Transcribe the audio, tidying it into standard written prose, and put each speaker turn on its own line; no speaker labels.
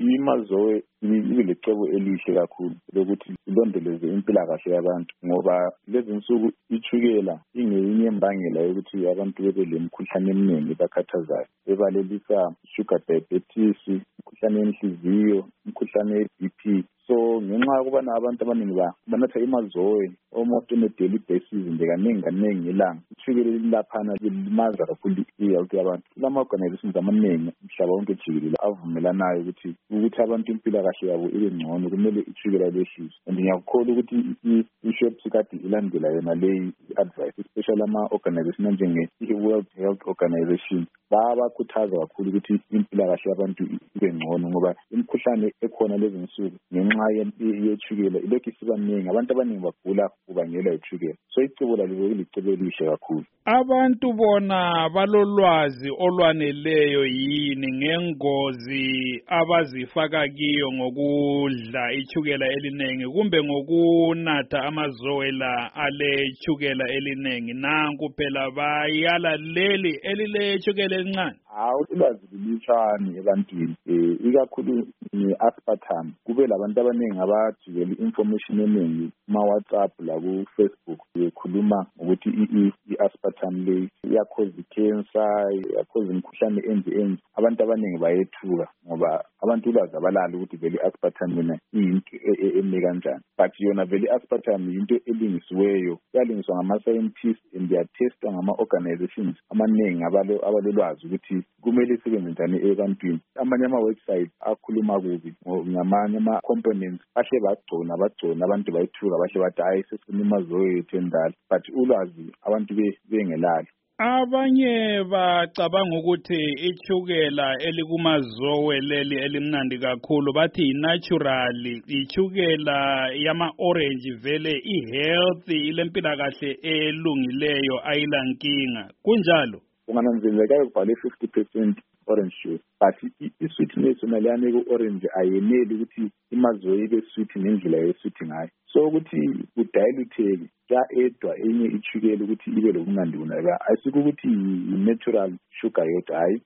imazowe ilecebo elihle kakhulu lokuthi ilondoleze impilakahle yabantu ngoba lezi nsuku ithukela ingeyinye imbangela yokuthi abantu bebe lemikhuhlane eminingi ebakhathazayo ebalelisa sugar diabetes, imikhuhlane yenhliziyo, imikhuhlane ye-BP. So ngenxa yokubana abantu abaningi banatha imazowe almost on a daily basis nje kaningi ngelanga, ithukela lilaphana lilimaza kakhulu i-health yabantu. Kulama-organizations amaningi umhlaba wonke jikelele avumelanayo ukuthi abantu impilakahle yabo ibe ngcono, kumele ithukela lehliswe. And ngiyakholwa ukuthi i-SHEPS kade ilandela yona leyi advice, especially ama-organization njenge-World Health Organization bakhuthaza kakhulu ukuthi impilakahle yabantu ibe ngcono ngoba imikhuhlane ekhona lezi nsuku ngenxa yethukela ilokhu isiba miningi, abantu abaningi bagula kubangela ithukela. So icebo lalo ilicebo elihle kakhulu.
Abantu bona balolwazi olwaneleyo yini ngengozi abazifaka kiyo ngokudla ithukela eliningi kumbe ngokunatha amazowe la ale thukela eliningi? Nanku phela bayala leli elilethukela elincane.
Ulwazi lulutshwane ebantwini, ikakhulu nge-aspartame. Kube labantu abaningi abajikela i-information eningi kuma-WhatsApp laku-Facebook bekhuluma ukuthi i-aspartame le iyakhoza i-cancer, iyakhoza imikhuhlane enje. Abantu abaningi bayethuka ngoba abantu ulwazi abalalo ukuthi vele i-aspartame yona iyinto eme kanjani. But yona vele i-aspartame yinto elungisiweyo, yalungiswa ngama-scientists and yatestwa ngama-organizations amaningi abalolwazi ukuthi kumele isebenze njani ebantwini. Amanye ama-website akhuluma kubi ngamanye ama-components bahle bagcona abantu bayithuka bahle bathi hayi sesimazowe yethu endala, but ulwazi abantu bengelalo.
Abanye bacabanga ukuthi ithukela elikumazowe leli elimnandi kakhulu bathi i-natural, ithukela yama-orange vele i-healthy, ilempilakahle elungileyo ayilankinga. Kunjalo?
Ungananzeleka kubhale 50% orange juice, but i-sweetness yona leyane ku-orange ayeneli ukuthi imazowe ibe sweet ngendlela ye-sweet ngayo. So ukuthi kudiluteke edwa enye ithukela ukuthi ibe lobunandi bunayo. Ayisiko ukuthi i-natural sugar yodwa, hayi